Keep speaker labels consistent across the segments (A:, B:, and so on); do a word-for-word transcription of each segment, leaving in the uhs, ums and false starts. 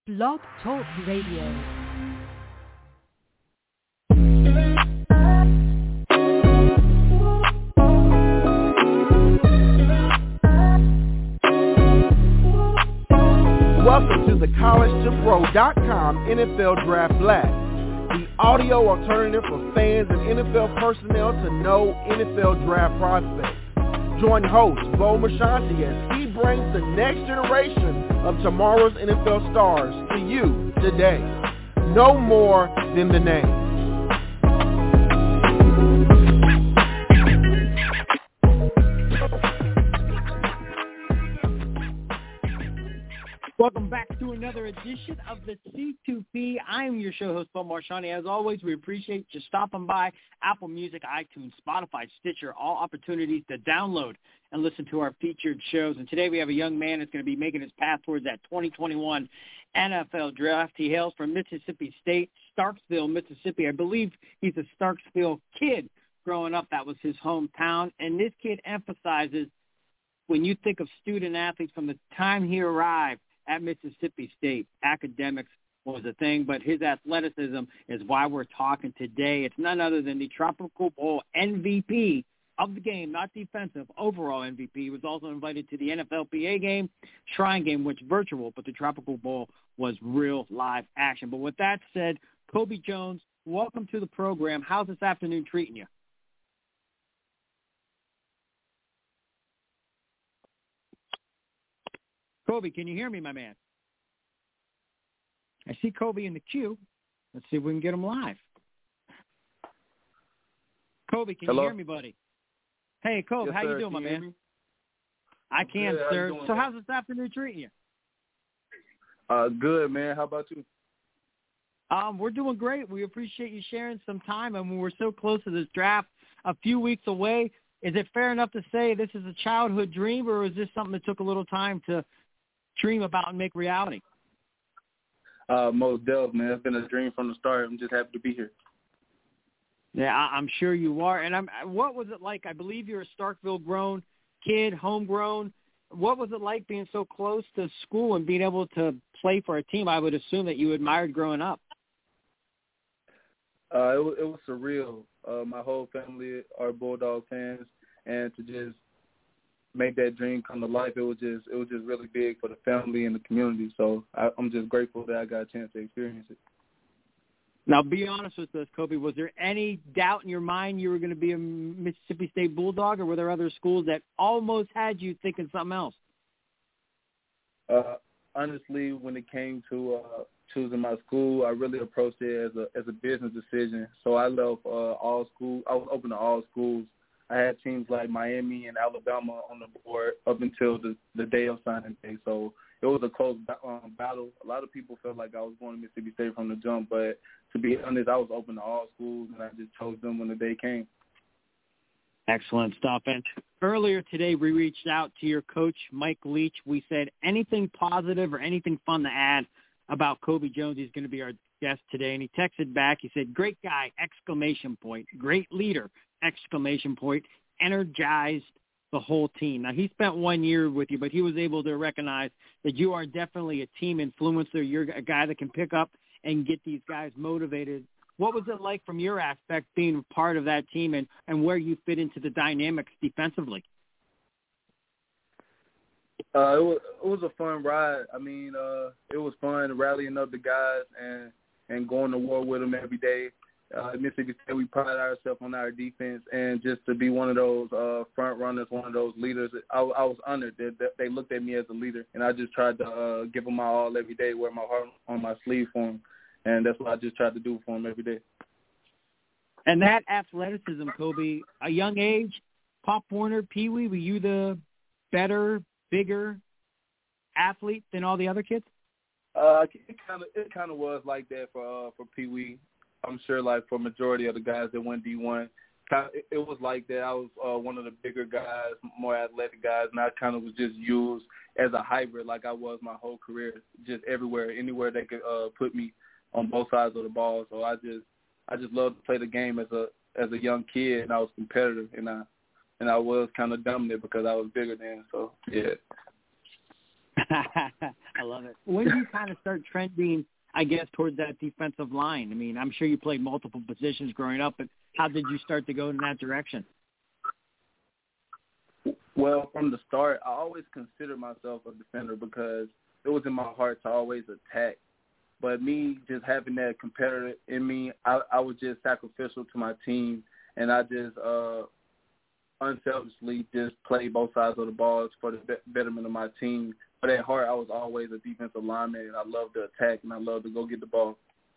A: Blog Talk Radio.
B: Welcome to the college to pro dot com N F L Draft Blast, the audio alternative for fans and N F L personnel to know N F L draft prospects. Join host Bo Marchionte as he brings the next generation of tomorrow's N F L stars to you today. No more than the name.
C: Welcome back to another edition of the C two P. I am your show host, Bo Marchionte. As always, we appreciate you stopping by Apple Music, iTunes, Spotify, Stitcher, all opportunities to download and listen to our featured shows. And today we have a young man that's going to be making his path towards that twenty twenty-one N F L draft. He hails from Mississippi State, Starksville, Mississippi. I believe he's a Starksville kid growing up. That was his hometown. And this kid emphasizes when you think of student athletes from the time he arrived at Mississippi State, academics was a thing, but his athleticism is why we're talking today. It's none other than the Tropical Bowl M V P of the game, not defensive, overall M V P. He was also invited to the N F L P A game, Shrine game, which virtual, but the Tropical Bowl was real live action. But with that said, Kobe Jones, welcome to the program. How's this afternoon treating you? Kobe, can you hear me, my man? I see Kobe in the queue. Let's see if we can get him live. Kobe, can
D: Hello?
C: you hear me, buddy? Hey, Kobe,
D: Yes,
C: how
D: sir.
C: you doing,
D: Can
C: my
D: you hear
C: man?
D: me?
C: I can,
D: Good. How
C: sir.
D: you doing,
C: So
D: man?
C: how's this afternoon treating you?
D: Uh, good, man. How about you?
C: Um, we're doing great. We appreciate you sharing some time, and we're so close to this draft, a few weeks away. Is it fair enough to say this is a childhood dream, or is this something that took a little time to dream about and make reality?
D: Uh, most definitely, man. It's been a dream from the start. I'm just happy to be here.
C: Yeah, I, I'm sure you are. And I'm. What was it like? I believe you're a Starkville-grown kid, homegrown. What was it like being so close to school and being able to play for a team I would assume that you admired growing up?
D: Uh, it was, it was surreal. Uh, my whole family are Bulldog fans, and to just make that dream come to life, it was just it was just really big for the family and the community. So I, I'm just grateful that I got a chance to experience it.
C: Now, be honest with us, Kobe. Was there any doubt in your mind you were going to be a Mississippi State Bulldog, or were there other schools that almost had you thinking something else?
D: Uh, honestly, when it came to uh, choosing my school, I really approached it as a as a business decision. So I left uh, all school. I was open to all schools. I had teams like Miami and Alabama on the board up until the, the day of signing day. So it was a close um, battle. A lot of people felt like I was going to Mississippi State from the jump, but to be honest, I was open to all schools, and I just chose them when the day came.
C: Excellent stuff. And earlier today, we reached out to your coach, Mike Leach. We said anything positive or anything fun to add about Kobe Jones. He's going to be our guest today. And he texted back. He said, great guy, exclamation point, great leader, exclamation point, energized the whole team. Now, he spent one year with you, but he was able to recognize that you are definitely a team influencer. You're a guy that can pick up and get these guys motivated. What was it like from your aspect being part of that team, and, and where you fit into the dynamics defensively?
D: Uh, it was it was a fun ride. I mean, uh, it was fun rallying up the guys and, and going to war with them every day. Uh, at Mississippi State, we pride ourselves on our defense, and just to be one of those uh, front runners, one of those leaders, I, I was honored that, that they looked at me as a leader, and I just tried to uh, give them my all every day, wear my heart on my sleeve for them, and that's what I just tried to do for them every day.
C: And that athleticism, Kobe, a young age, Pop Warner, Pee Wee, were you the better, bigger athlete than all the other kids?
D: Uh, it kind of it kind of was like that for uh, for Pee Wee. I'm sure, like, for majority of the guys that went D one, it, it was like that. I was uh, one of the bigger guys, more athletic guys, and I kind of was just used as a hybrid like I was my whole career, just everywhere, anywhere they could uh, put me on both sides of the ball. So I just I just loved to play the game as a as a young kid, and I was competitive, and I and I was kind of dominant because I was bigger then. So, yeah.
C: I love it. When do you kind of start trending, I guess, towards that defensive line? I mean, I'm sure you played multiple positions growing up, but how did you start to go in that direction?
D: Well, from the start, I always considered myself a defender because it was in my heart to always attack. But me just having that competitor in me, I, I was just sacrificial to my team, and I just uh, unselfishly just played both sides of the balls for the betterment of my team. But at heart, I was always a defensive lineman, and I love to attack, and I love to go get the ball.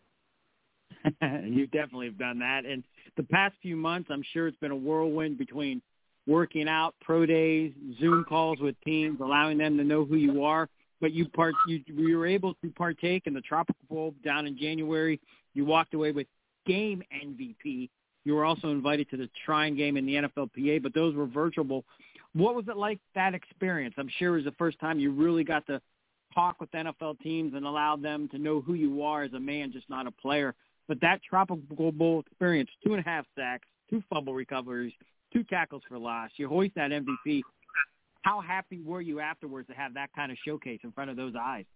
C: You definitely have done that. And the past few months, I'm sure it's been a whirlwind between working out, pro days, Zoom calls with teams, allowing them to know who you are. But you part you, you were able to partake in the Tropical Bowl down in January. You walked away with game M V P. You were also invited to the Shrine Game in the N F L P A, but those were virtual. What was it like, that experience? I'm sure it was the first time you really got to talk with N F L teams and allow them to know who you are as a man, just not a player. But that Tropical Bowl experience, two and a half sacks, two fumble recoveries, two tackles for loss, you hoist that M V P. How happy were you afterwards to have that kind of showcase in front of those eyes?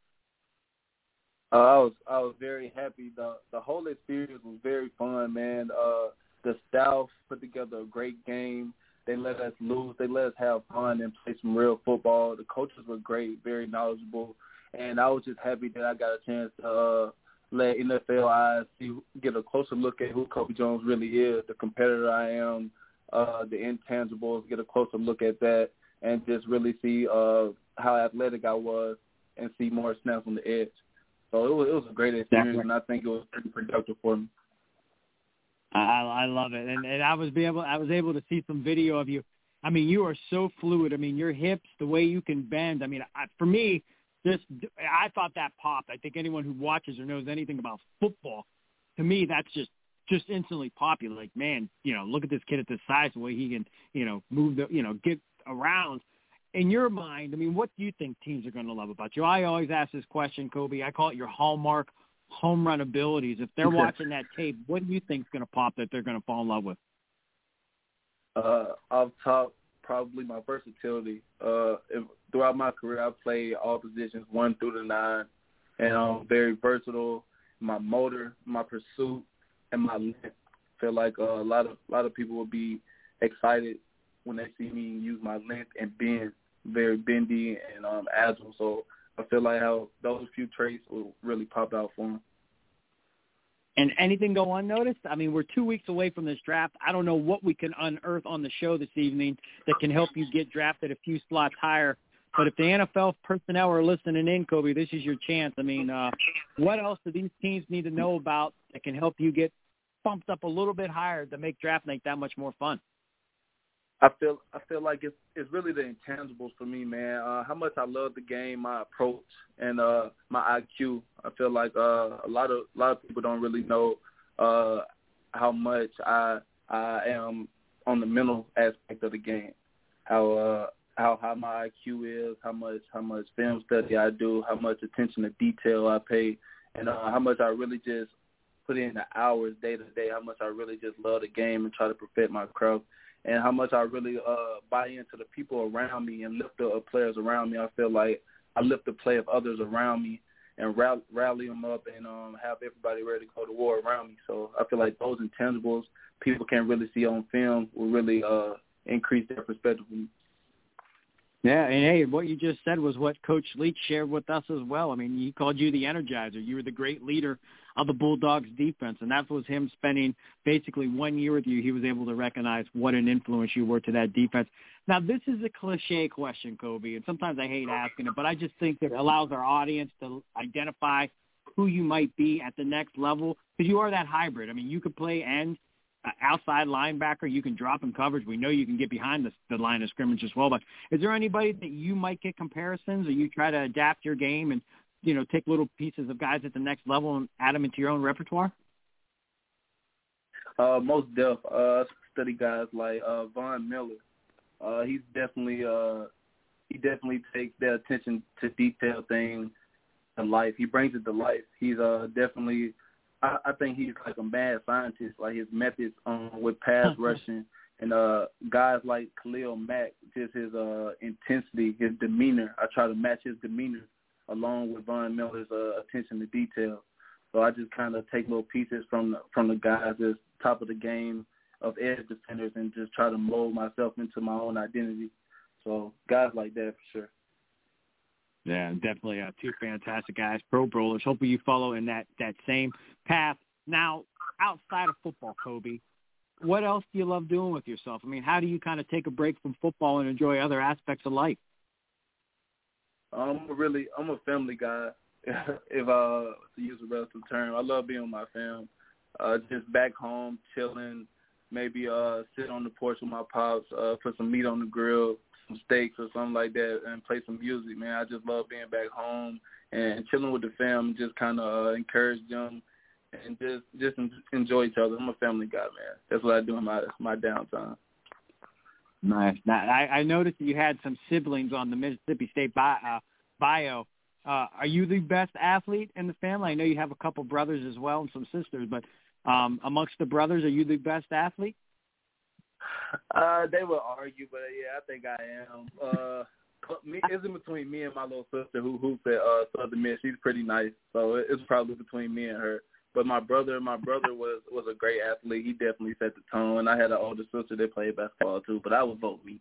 D: Uh, I was I was very happy. The the whole experience was very fun, man. Uh, the staff put together a great game. They let us lose. They let us have fun and play some real football. The coaches were great, very knowledgeable, and I was just happy that I got a chance to uh, let N F L eyes see, get a closer look at who Kobe Jones really is, the competitor I am, uh, the intangibles, get a closer look at that, and just really see uh, how athletic I was and see more snaps on the edge. So it was, it was a great experience, Definitely. and I think it was pretty productive for me.
C: I, I love it, and, and I was be able I was able to see some video of you. I mean, you are so fluid. I mean, your hips, the way you can bend. I mean, I, for me, just I thought that popped. I think anyone who watches or knows anything about football, to me, that's just just instantly popular. Like, man, you know, look at this kid at this size, the way he can, you know, move the, you know, get around. In your mind, I mean, what do you think teams are going to love about you? I always ask this question, Kobe. I call it your hallmark home run abilities. If they're watching that tape, what do you think is going to pop that they're going to fall in love with?
D: Uh, off top, probably my versatility. Uh, if, throughout my career, I've played all positions, one through the nine, and I'm very versatile. My motor, my pursuit, and my length. I feel like uh, a lot of a lot of people will be excited when they see me use my length and bend, very bendy and um, agile. So I feel like how those few traits will really pop out for them.
C: And anything go unnoticed? I mean, we're two weeks away from this draft. I don't know what we can unearth on the show this evening that can help you get drafted a few slots higher. But if the N F L personnel are listening in, Kobe, this is your chance. I mean, uh, what else do these teams need to know about that can help you get bumped up a little bit higher to make draft night that much more fun?
D: I feel I feel like it's it's really the intangibles for me, man. Uh, how much I love the game, my approach, and uh, my I Q. I feel like uh, a lot of a lot of people don't really know uh, how much I I am on the mental aspect of the game. How uh, how high my I Q is, how much how much film study I do, how much attention to detail I pay, and uh, how much I really just put in the hours day to day. How much I really just love the game and try to perfect my craft. And how much I really uh, buy into the people around me and lift the uh, players around me. I feel like I lift the play of others around me and rally, rally them up and um, have everybody ready to go to war around me. So I feel like those intangibles people can't really see on film will really uh, increase their perspective.
C: Yeah, and hey, what you just said was what Coach Leach shared with us as well. I mean, he called you the energizer. You were the great leader of the Bulldogs defense, and that was him spending basically one year with you. He was able to recognize what an influence you were to that defense. Now, this is a cliche question, Kobe, and sometimes I hate asking it, but I just think that it allows our audience to identify who you might be at the next level because you are that hybrid. I mean, you could play end, uh, outside linebacker. You can drop in coverage. We know you can get behind the, the line of scrimmage as well, but is there anybody that you might get comparisons or you try to adapt your game and you know, take little pieces of guys at the next level and add them into your own repertoire?
D: Uh, most def. Uh, study guys like uh, Von Miller. Uh, he's definitely uh, he definitely takes that attention to detail thing to life. He brings it to life. He's uh, definitely. I, I think he's like a mad scientist. Like his methods um, with pass rushing And uh, guys like Khalil Mack, just his uh, intensity, his demeanor, I try to match his demeanor along with Von Miller's uh, attention to detail. So I just kind of take little pieces from the, from the guys that's top of the game of edge defenders and just try to mold myself into my own identity. So guys like that for sure.
C: Yeah, definitely uh, two fantastic guys, pro bowlers. Hopefully you follow in that, that same path. Now, outside of football, Kobe, what else do you love doing with yourself? I mean, how do you kind of take a break from football and enjoy other aspects of life?
D: I'm really, I'm a family guy. If uh, to use a relative term, I love being with my fam. Uh, just back home, chilling, maybe uh, sit on the porch with my pops, uh, put some meat on the grill, some steaks or something like that, and play some music. Man, I just love being back home and chilling with the fam, just kind of uh, encourage them and just just enjoy each other. I'm a family guy, man. That's what I do in my my downtime.
C: Nice. Now, I, I noticed that you had some siblings on the Mississippi State bi- uh, bio. Uh, are you the best athlete in the family? I know you have a couple brothers as well and some sisters, but um, amongst the brothers, are you the best athlete?
D: Uh, they would argue, but uh, yeah, I think I am. Uh, me, it's in between me and my little sister who hoops at uh, Southern Miss. She's pretty nice, so it's probably between me and her. But my brother, my brother was was a great athlete. He definitely set the tone. I had an older sister that played basketball too, but I would vote me.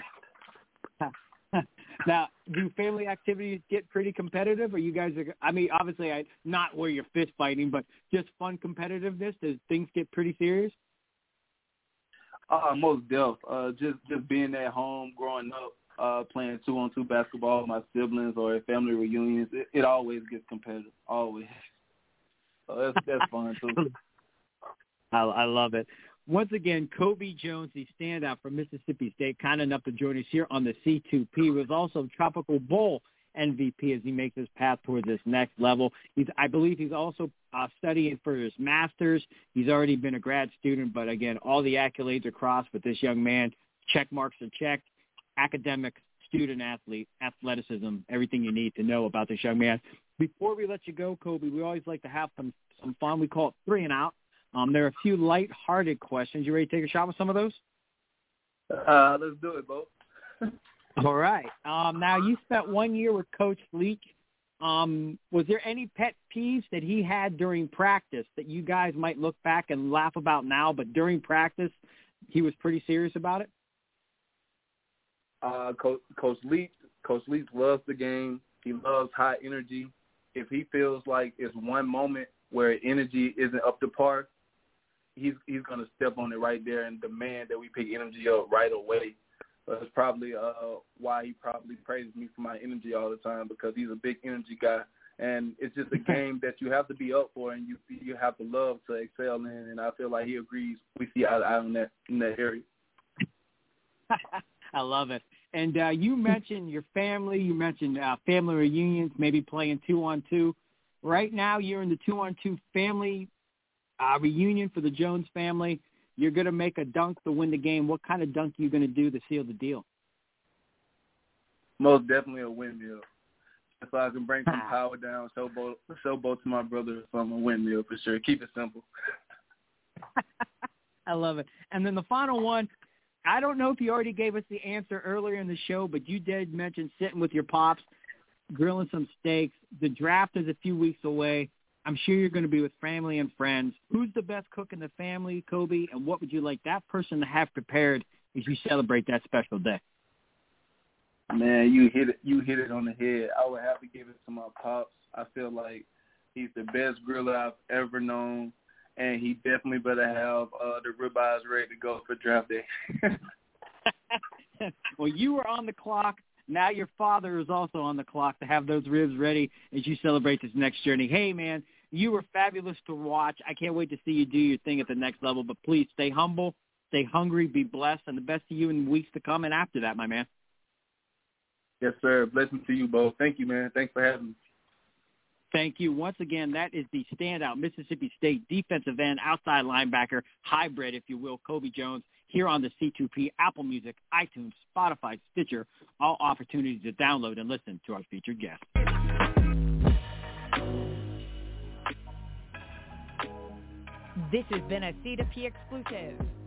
C: Now, do family activities get pretty competitive? Or you guys are, I mean, obviously, I, not where you're fist fighting, but just fun competitiveness. Does things get pretty serious?
D: Uh, most def. Uh, just just being at home, growing up, uh, playing two on two basketball with my siblings or at family reunions, it, it always gets competitive. Always. So that's that's fun too.
C: I, I love it. Once again, Kobe Jones, the standout from Mississippi State, kind enough to join us here on the C two P, was also Tropical Bowl M V P as he makes his path towards this next level. He's, I believe he's also uh, studying for his master's. He's already been a grad student, but again, all the accolades are crossed with this young man. Check marks are checked. Academic, student athlete, athleticism, everything you need to know about this young man. Before we let you go, Kobe, we always like to have some, some fun. We call it three and out. Um, there are a few light-hearted questions. You ready to take a shot with some of those?
D: Uh, let's do it, Bo.
C: All right. Um, now, you spent one year with Coach Leach. Um, was there any pet peeves that he had during practice that you guys might look back and laugh about now, but during practice he was pretty serious about it?
D: Uh, Coach, Coach Leach, Coach Leach loves the game. He loves high energy. If he feels like it's one moment where energy isn't up to par, he's he's going to step on it right there and demand that we pick energy up right away. But it's probably uh, why he probably praises me for my energy all the time, because he's a big energy guy. And it's just a game that you have to be up for and you you have to love to excel in. And I feel like he agrees. We see eye to eye in that, in that area.
C: I love it. And uh, you mentioned your family. You mentioned uh, family reunions, maybe playing two-on-two. Right now you're in the two-on-two family uh, reunion for the Jones family. You're going to make a dunk to win the game. What kind of dunk are you going to do to seal the deal?
D: Most definitely a windmill. If I can bring some power down, showboat, showboat to my brother from a windmill for sure. Keep it simple.
C: I love it. And then the final one, I don't know if you already gave us the answer earlier in the show, but you did mention sitting with your pops, grilling some steaks. The draft is a few weeks away. I'm sure you're going to be with family and friends. Who's the best cook in the family, Kobe, and what would you like that person to have prepared as you celebrate that special day?
D: Man, you hit it. You hit it on the head. I would have to give it to my pops. I feel like he's the best griller I've ever known, and he definitely better have uh, the ribeyes ready to go for draft day.
C: Well, you were on the clock. Now your father is also on the clock to have those ribs ready as you celebrate this next journey. Hey, man, you were fabulous to watch. I can't wait to see you do your thing at the next level. But please stay humble, stay hungry, be blessed, and the best to you in the weeks to come and after that, my man.
D: Yes, sir. Blessings to you both. Thank you, man. Thanks for having me.
C: Thank you. Once again, that is the standout Mississippi State defensive end, outside linebacker, hybrid, if you will, Kobe Jones, here on the C two P, Apple Music, iTunes, Spotify, Stitcher, all opportunities to download and listen to our featured guest.
A: This has been a C two P exclusive.